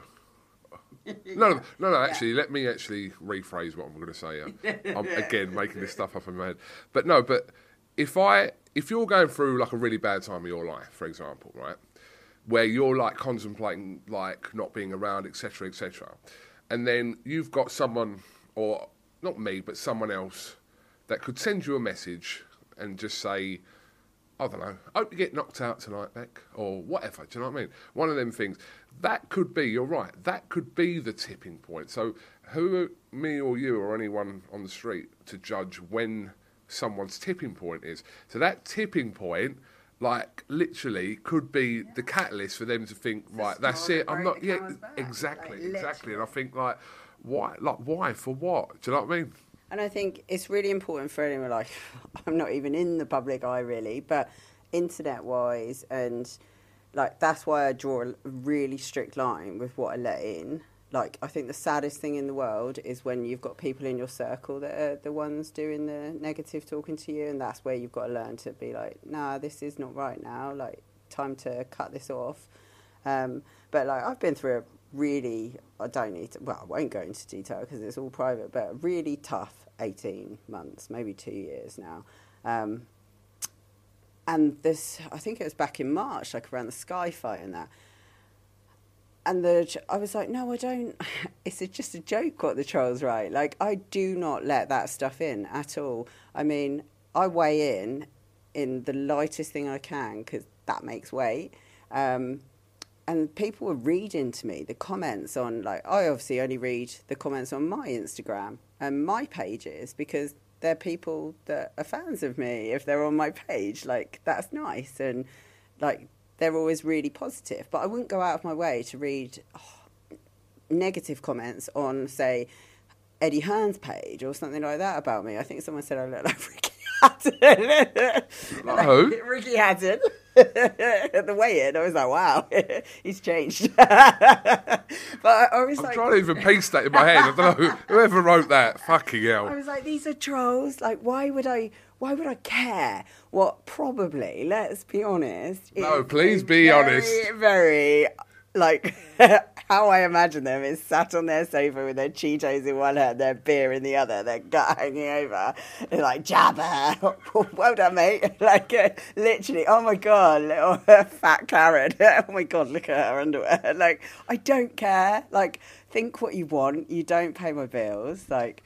No, no, no, no, actually, let me actually rephrase what I'm going to say. Uh, I'm, again, making this stuff up in my head. But no, but if I, if you're going through, like, a really bad time of your life, for example, right, where you're, like, contemplating, like, not being around, et cetera, et cetera, and then you've got someone, or not me, but someone else, that could send you a message and just say, I don't know, hope you get knocked out tonight, Beck, or whatever, do you know what I mean? One of them things. That could be, you're right, that could be the tipping point. So who, me or you or anyone on the street, to judge when someone's tipping point is? So that tipping point, like, literally could be the catalyst for them to think, right, that's it, I'm not, yeah, exactly, like, exactly. And I think, like, why, like, why, for what? Do you know what I mean? And I think it's really important for anyone, like, I'm not even in the public eye really, but internet-wise, and, like, that's why I draw a really strict line with what I let in. Like, I think the saddest thing in the world is when you've got people in your circle that are the ones doing the negative talking to you, and that's where you've got to learn to be like, nah, this is not right now, like, time to cut this off. Um, but, like, I've been through a really, I don't need to, well, I won't go into detail because it's all private, but a really tough eighteen months, maybe two years now. Um, and this, I think it was back in March, like around the Sky fight and that. And the, I was like, no, I don't, it's a, just a joke what the trolls write. Like, I do not let that stuff in at all. I mean, I weigh in in the lightest thing I can because that makes weight. Um, And people were reading to me the comments on, like, I obviously only read the comments on my Instagram and my pages because they're people that are fans of me. If they're on my page, like, that's nice. And, like, they're always really positive. But I wouldn't go out of my way to read oh, negative comments on, say, Eddie Hearn's page or something like that about me. I think someone said I look like Ricky Hatton. Like who? Ricky Hatton. At the weigh-in, I was like, wow, he's changed. But I, I was I'm like... trying to even piece that in my head. I don't know, whoever wrote that, fucking hell. I was like, these are trolls. Like, why would I why would I care? What probably, let's be honest. No, is please a be very, honest. Very, like, how I imagine them is sat on their sofa with their Cheetos in one hand, their beer in the other, their gut hanging over. They're like, Jabba, well done, mate. Like, uh, literally, oh my God, little fat Karen. Oh my God, look at her underwear. Like, I don't care. Like, think what you want. You don't pay my bills. Like,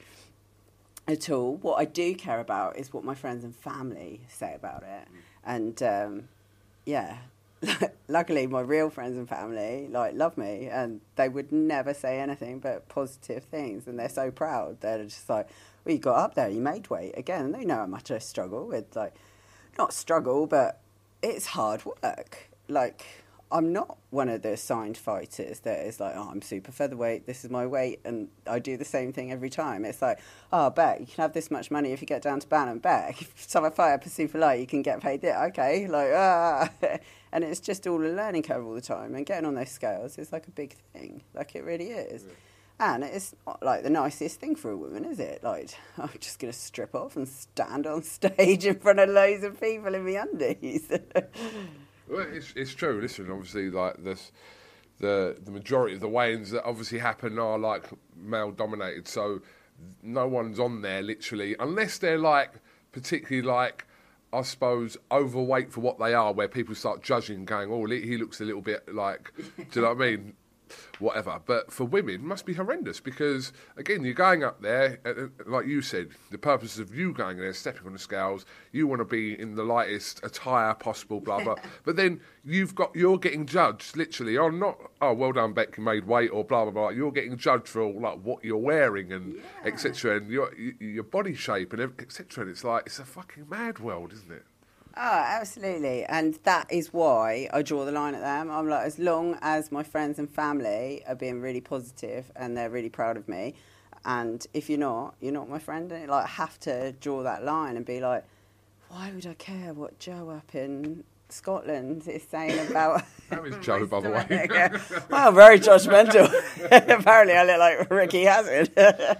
at all. What I do care about is what my friends and family say about it. And, um, yeah. Luckily, my real friends and family like love me, and they would never say anything but positive things. And they're so proud. They're just like, "Well, you got up there, you made weight again." And they know how much I struggle with, like, not struggle, but it's hard work. Like, I'm not one of the assigned fighters that is like, "Oh, I'm super featherweight. This is my weight," and I do the same thing every time. It's like, "Oh, bet you can have this much money if you get down to Bantam. Bet if someone fight up a super light, you can get paid this." Okay, like ah. And it's just all a learning curve all the time. And getting on those scales is like a big thing. Like, it really is. Yeah. And it's not like the nicest thing for a woman, is it? Like, I'm just going to strip off and stand on stage in front of loads of people in my undies. Well, it's, it's true. Listen, obviously, like this, the the majority of the weigh-ins that obviously happen are like male-dominated. So no one's on there literally, unless they're like particularly like, I suppose, overweight for what they are, where people start judging, going, "Oh, he looks a little bit like," do you know what I mean? Whatever. But for women, it must be horrendous because, again, you're going up there, and like you said, the purpose of you going there, stepping on the scales, you want to be in the lightest attire possible, blah, blah. But then you've got, you're getting judged, literally, on not, "Oh, well done, Beck, you made weight," or blah, blah, blah. You're getting judged for, like, what you're wearing and yeah. et cetera, and your, your body shape and et cetera. And it's like, it's a fucking mad world, isn't it? Oh, absolutely. And that is why I draw the line at them. I'm like, as long as my friends and family are being really positive and they're really proud of me, and if you're not, you're not my friend. And like, I have to draw that line and be like, why would I care what Joe up in Scotland is saying about... How is Joe, by the way? Well, very judgmental. Apparently I look like Ricky Hazard.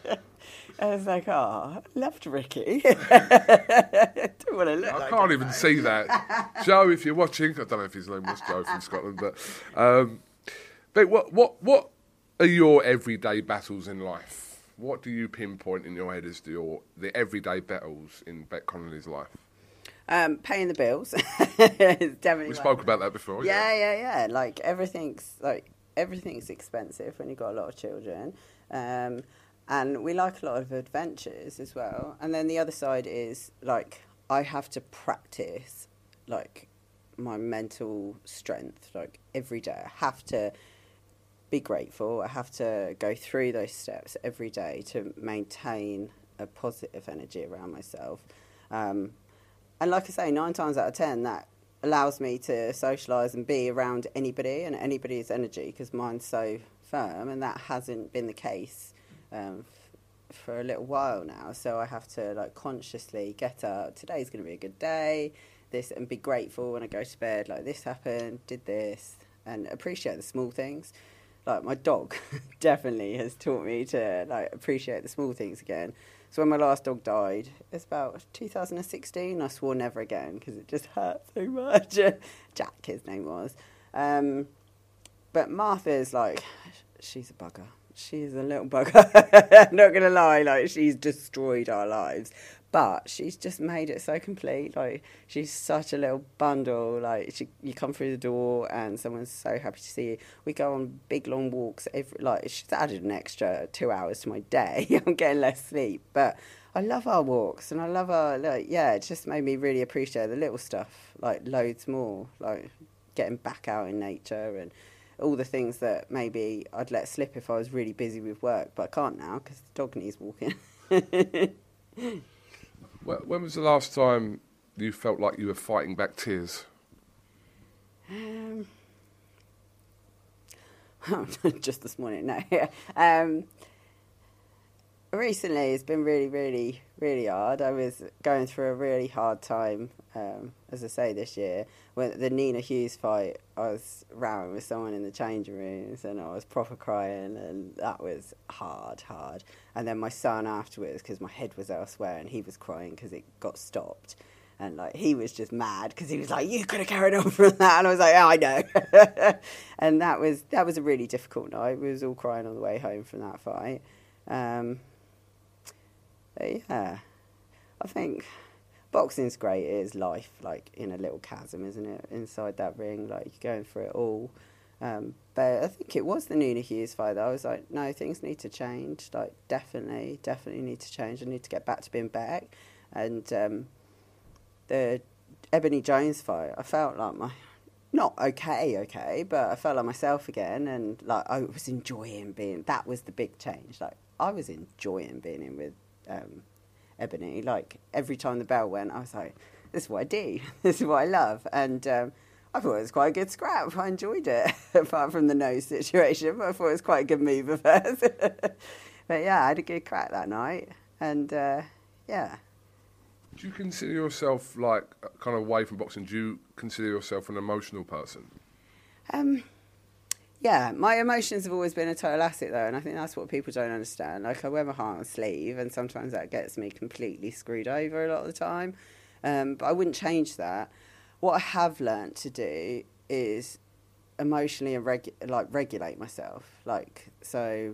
I was like, oh, I loved Ricky. I don't want to look I like can't him, even though. see that. Joe, if you're watching, I don't know if his name was Joe from Scotland, but um, but what what what are your everyday battles in life? What do you pinpoint in your head as to your the everyday battles in Beck Connolly's life? Um, paying the bills. It's definitely. We spoke about that before. Yeah, yeah, yeah. yeah. Like everything's like everything's expensive when you've got a lot of children. Um, And we like a lot of adventures as well. And then the other side is, like, I have to practice, like, my mental strength, like, every day. I have to be grateful. I have to go through those steps every day to maintain a positive energy around myself. Um, and like I say, nine times out of ten, that allows me to socialise and be around anybody and anybody's energy, because mine's so firm, and that hasn't been the case Um, f- for a little while now. So I have to like consciously get up. Today's going to be a good day. This and be grateful when I go to bed. Like, this happened, did this, and appreciate the small things. Like, my dog definitely has taught me to like appreciate the small things again. So when my last dog died, it's about two thousand sixteen. I swore never again because it just hurt so much. Jack, his name was. Um, but Martha's like, she's a bugger. She's a little bugger. I'm not going to lie, like, she's destroyed our lives. But she's just made it so complete. Like, she's such a little bundle. Like, she, you come through the door and someone's so happy to see you. We go on big, long walks. Every, like, she's added an extra two hours to my day. I'm getting less sleep. But I love our walks, and I love our, like, yeah, it just made me really appreciate the little stuff, like, loads more. Like, getting back out in nature and all the things that maybe I'd let slip if I was really busy with work, but I can't now because the dog needs walking. When was the last time you felt like you were fighting back tears? Um, just this morning, no. um, recently it's been really, really, really hard. I was going through a really hard time, um, as I say, this year. When the Nina Hughes fight, I was rowing with someone in the changing rooms and I was proper crying, and that was hard, hard. And then my son afterwards, because my head was elsewhere, and he was crying because it got stopped. And, like, he was just mad because he was like, you could have carried on from that. And I was like, oh, I know. And that was that was a really difficult night. We was all crying on the way home from that fight. Um, but yeah, I think boxing's great. It is life, like, in a little chasm, isn't it? Inside that ring, like, you're going through it all. Um, but I think it was the Nina Hughes fight that I was like, no, things need to change. Like, definitely, definitely need to change. I need to get back to being Beck. And... Um, the Ebony Jones fight, I felt like my, not okay, okay, but I felt like myself again, and like I was enjoying being, that was the big change. Like, I was enjoying being in with um, Ebony. Like, every time the bell went, I was like, this is what I do, this is what I love. And um, I thought it was quite a good scrap. I enjoyed it, apart from the nose situation, but I thought it was quite a good move of hers. But yeah, I had a good crack that night, and uh, yeah. Do you consider yourself, like, kind of away from boxing, do you consider yourself an emotional person? Um, yeah, my emotions have always been a total asset, though, and I think that's what people don't understand. Like, I wear my heart on my sleeve, and sometimes that gets me completely screwed over a lot of the time. Um, but I wouldn't change that. What I have learnt to do is emotionally and regu- like regulate myself. Like, so,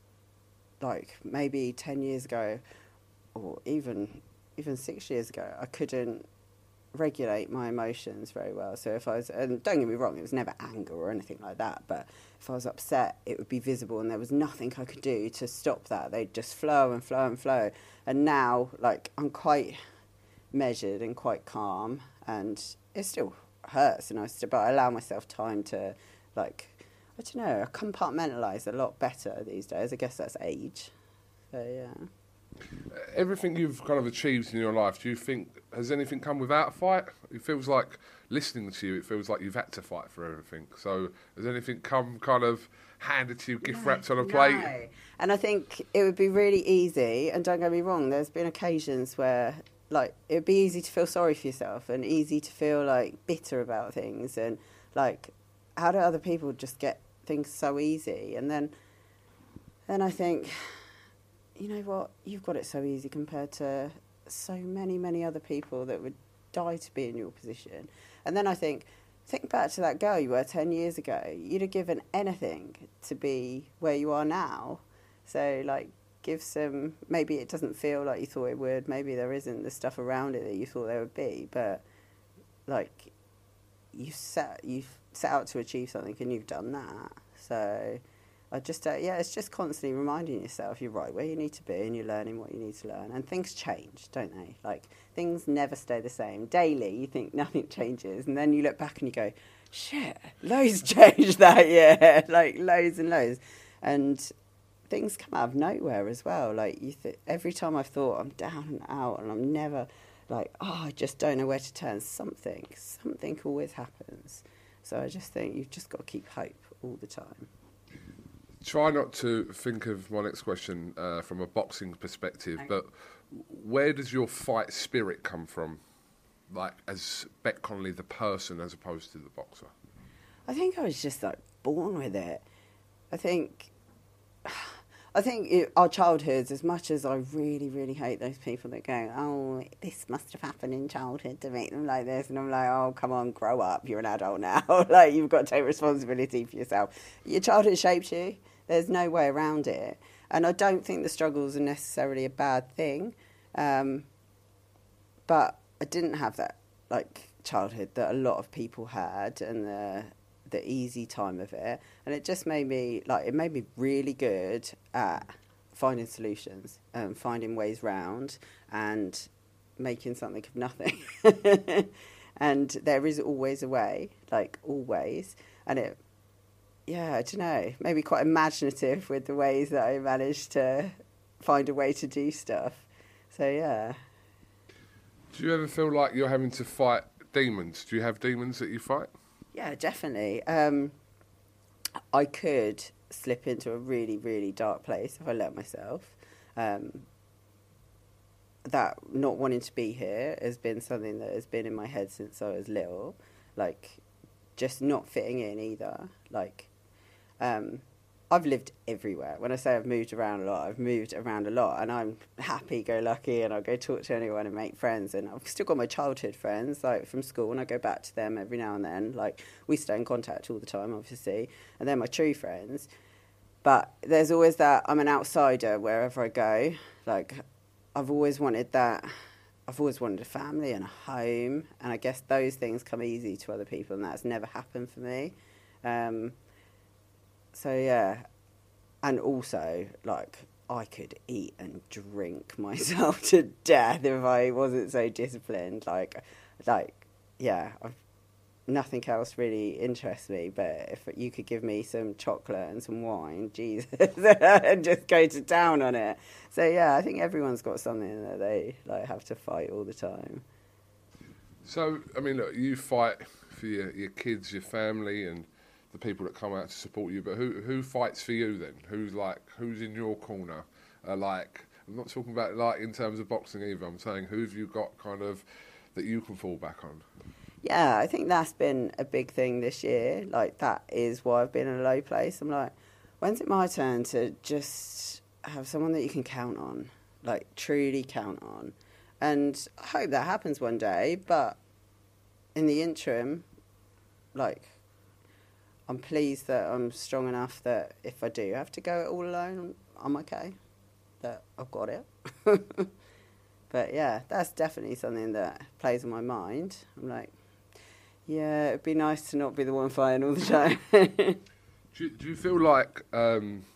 like, maybe ten years ago, or even... even six years ago, I couldn't regulate my emotions very well. So if I was, and don't get me wrong, it was never anger or anything like that, but if I was upset, it would be visible and there was nothing I could do to stop that. They'd just flow and flow and flow. And now, like, I'm quite measured and quite calm, and it still hurts, and I still, but I allow myself time to, like, I don't know, I compartmentalise a lot better these days. I guess that's age. So, yeah. Everything you've kind of achieved in your life, do you think, has anything come without a fight? It feels like, listening to you, it feels like you've had to fight for everything. So has anything come kind of handed to you, gift no, wrapped on a plate? No. And I think it would be really easy, and don't get me wrong, there's been occasions where, like, it would be easy to feel sorry for yourself and easy to feel, like, bitter about things. And, like, how do other people just get things so easy? And then, then I think... you know what, you've got it so easy compared to so many, many other people that would die to be in your position. And then I think, think back to that girl you were ten years ago. You'd have given anything to be where you are now. So, like, give some, maybe it doesn't feel like you thought it would, maybe there isn't the stuff around it that you thought there would be, but, like, you set, you've set out to achieve something and you've done that. So... I just, uh, yeah, it's just constantly reminding yourself you're right where you need to be and you're learning what you need to learn. And things change, don't they? Like, things never stay the same. Daily, you think nothing changes, and then you look back and you go, shit, loads changed that year. Like, loads and loads. And things come out of nowhere as well. Like, you th- every time I've thought I'm down and out and I'm never, like, oh, I just don't know where to turn, something, something always happens. So I just think you've just got to keep hope all the time. Try not to think of my next question uh, from a boxing perspective, but where does your fight spirit come from? Like, as Beck Connolly, the person, as opposed to the boxer? I think I was just, like, born with it. I think... I think it, our childhoods, as much as I really, really hate those people that go, oh, this must have happened in childhood to make them like this. And I'm like, oh, come on, grow up. You're an adult now. Like, you've got to take responsibility for yourself. Your childhood shapes you. There's no way around it. And I don't think the struggles are necessarily a bad thing. Um, but I didn't have that, like, childhood that a lot of people had, and the the easy time of it. And it just made me, like, it made me really good at finding solutions and finding ways round and making something of nothing. And there is always a way, like, always. And it, yeah, I don't know, maybe quite imaginative with the ways that I managed to find a way to do stuff. So, yeah. Do you ever feel like you're having to fight demons? Do you have demons that you fight? Yeah, definitely. Um, I could slip into a really, really dark place if I let myself. Um, that not wanting to be here has been something that has been in my head since I was little. Like, just not fitting in either. Like, um, I've lived everywhere. When I say I've moved around a lot, I've moved around a lot, and I'm happy-go-lucky, and I'll go talk to anyone and make friends. And I've still got my childhood friends, like, from school, and I go back to them every now and then. Like, we stay in contact all the time, obviously, and they're my true friends. But there's always that I'm an outsider wherever I go. Like, I've always wanted that. I've always wanted a family and a home, and I guess those things come easy to other people, and that's never happened for me. Um, so, yeah. And also, like, I could eat and drink myself to death if I wasn't so disciplined. Like, like, yeah, I've, nothing else really interests me, but if you could give me some chocolate and some wine, Jesus, and just go to town on it. So, yeah, I think everyone's got something that they, like, have to fight all the time. So, I mean, look, you fight for your, your kids, your family, and the people that come out to support you, but who who fights for you then? Who's, like, who's in your corner? Uh, like, I'm not talking about, like, in terms of boxing either. I'm saying, who have you got kind of that you can fall back on? Yeah, I think that's been a big thing this year. Like, that is why I've been in a low place. I'm like, when's it my turn to just have someone that you can count on? Like, truly count on. And I hope that happens one day, but in the interim, like, I'm pleased that I'm strong enough that if I do have to go it all alone, I'm okay. That I've got it. But, yeah, that's definitely something that plays on my mind. I'm like, yeah, it'd be nice to not be the one fighting all the time. do, you, do you feel like, um,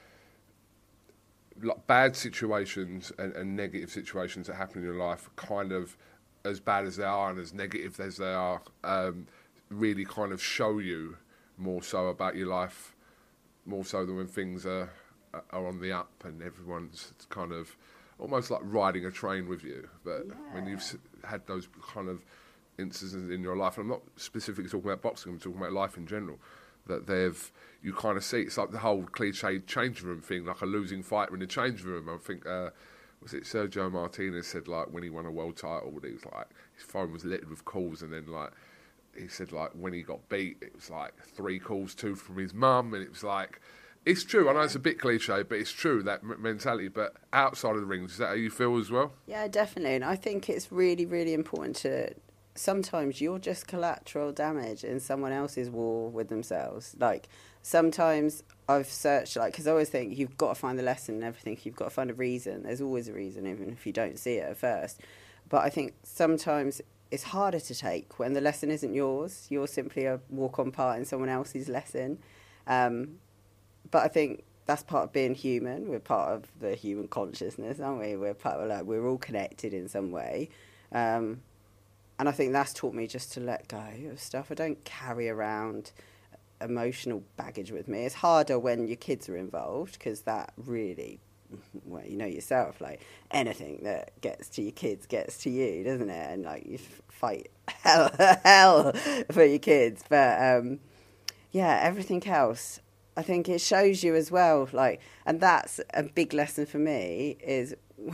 like bad situations and, and negative situations that happen in your life are kind of as bad as they are and as negative as they are, um, really kind of show you more so about your life, more so than when things are are on the up and everyone's kind of almost like riding a train with you. But yeah. When you've had those kind of instances in your life, and I'm not specifically talking about boxing, I'm talking about life in general, that they've, you kind of see, it's like the whole cliche change room thing, like a losing fighter in the change room. I think, uh, was it Sergio Martinez said, like, when he won a world title, he was like, his phone was littered with calls, and then, like, he said, like, when he got beat, it was like three calls, two from his mum, and it was like, it's true. I know it's a bit cliche, but it's true, that m- mentality. But outside of the ring, is that how you feel as well? Yeah, definitely. And I think it's really, really important to, sometimes you're just collateral damage in someone else's war with themselves. Like, sometimes I've searched, like, because I always think you've got to find the lesson in everything. You've got to find a reason. There's always a reason, even if you don't see it at first. But I think sometimes it's harder to take when the lesson isn't yours. You're simply a walk-on part in someone else's lesson. Um, but I think that's part of being human. We're part of the human consciousness, aren't we? We're part of, like, we're all connected in some way. Um, and I think that's taught me just to let go of stuff. I don't carry around emotional baggage with me. It's harder when your kids are involved, because that really, well, you know yourself, like, anything that gets to your kids gets to you, doesn't it? And, like, you fight hell, hell for your kids. But, um, yeah, everything else, I think it shows you as well, like, and that's a big lesson for me, is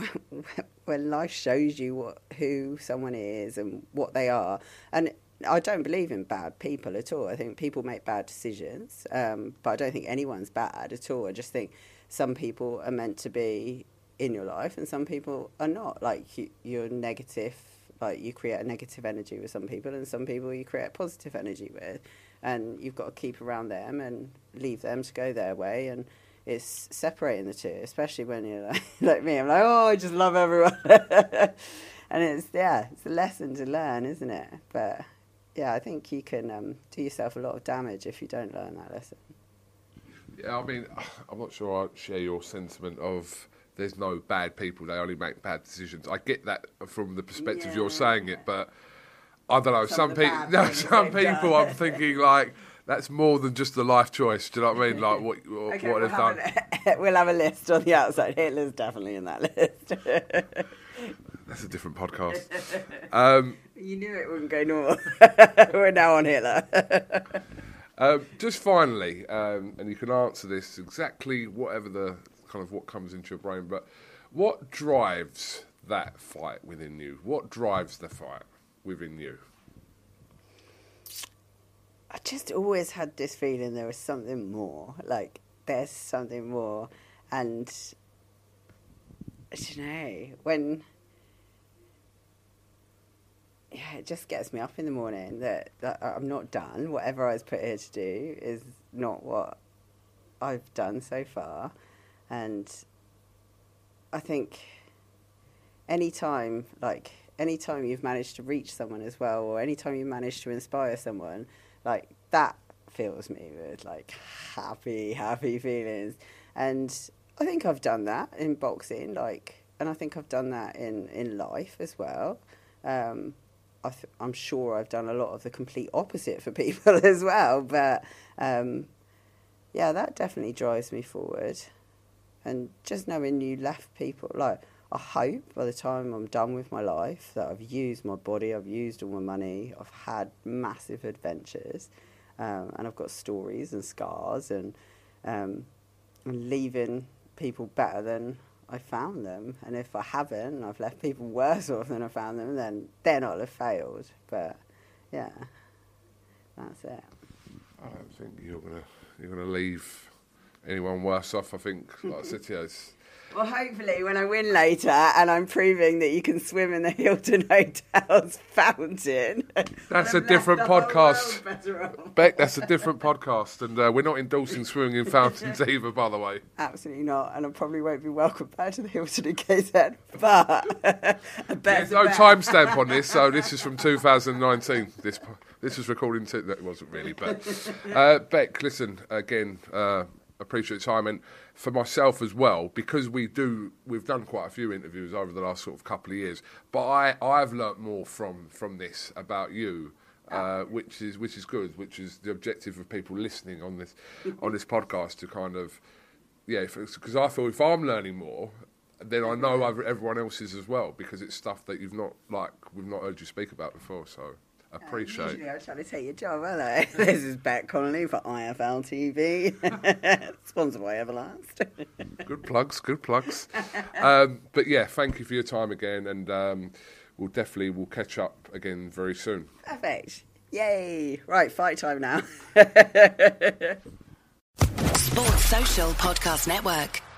when life shows you what who someone is and what they are. And I don't believe in bad people at all. I think people make bad decisions, um, but I don't think anyone's bad at all. I just think some people are meant to be in your life and some people are not. Like, you, you're negative, like, you create a negative energy with some people, and some people you create positive energy with. And you've got to keep around them and leave them to go their way. And it's separating the two, especially when you're like, like me. I'm like, oh, I just love everyone. And it's, yeah, it's a lesson to learn, isn't it? But, yeah, I think you can um, do yourself a lot of damage if you don't learn that lesson. Yeah, I mean, I'm not sure I share your sentiment of there's no bad people, they only make bad decisions. I get that from the perspective yeah. you're saying it, but I don't know, some, some people, no, some people done. I'm thinking, like, that's more than just a life choice. Do you know what I mean? Like, what, what, okay, what we'll they've done. A, we'll have a list on the outside. Hitler's definitely in that list. That's a different podcast. Um, you knew it wouldn't go normal. We're now on Hitler. um, just finally, um, and you can answer this exactly whatever the kind of what comes into your brain, but What drives that fight within you? What drives the fight within you? I just always had this feeling there was something more. Like, there's something more. And, I don't know, when... Yeah, it just gets me up in the morning that, that I'm not done. Whatever I was put here to do is not what I've done so far. And I think any time, like, any time you've managed to reach someone as well, or any time you manage to inspire someone, like, that fills me with, like, happy, happy feelings. And I think I've done that in boxing, like, and I think I've done that in, in life as well. Um, I th- I'm sure I've done a lot of the complete opposite for people as well. But, um, yeah, that definitely drives me forward. And just knowing you left people, like, I hope by the time I'm done with my life that I've used my body, I've used all my money, I've had massive adventures, um, and I've got stories and scars, and um, I'm leaving people better than I found them. And if I haven't, and I've left people worse off than I found them, then then I'll have failed. But yeah, that's it. I don't think you're gonna you're gonna leave anyone worse off. I think, like I said to you, it's, well, hopefully when I win later and I'm proving that you can swim in the Hilton Hotel's fountain. That's a different podcast. Beck, that's a different podcast. And uh, we're not endorsing swimming in fountains either, by the way. Absolutely not. And I probably won't be welcomed back to the Hilton in K Z. But a there's no timestamp on this, so this is from two thousand nineteen. This this was recording... T- that wasn't really, but... Uh, Beck, listen, again... Uh, appreciate the time, and for myself as well, because we do we've done quite a few interviews over the last sort of couple of years, but I I've learnt more from from this about you, uh, which is which is good, which is the objective of people listening on this on this podcast, to kind of yeah, because I feel if I'm learning more, then I know everyone else is as well, because it's stuff that you've not like we've not heard you speak about before. So appreciate. Uh, usually I was trying to take your job, aren't I? This is Beck Connolly for I F L T V, sponsored by Everlast. Good plugs, good plugs. Um, but yeah, thank you for your time again, and um, we'll definitely we'll catch up again very soon. Perfect. Yay! Right, fight time now. Sports Social Podcast Network.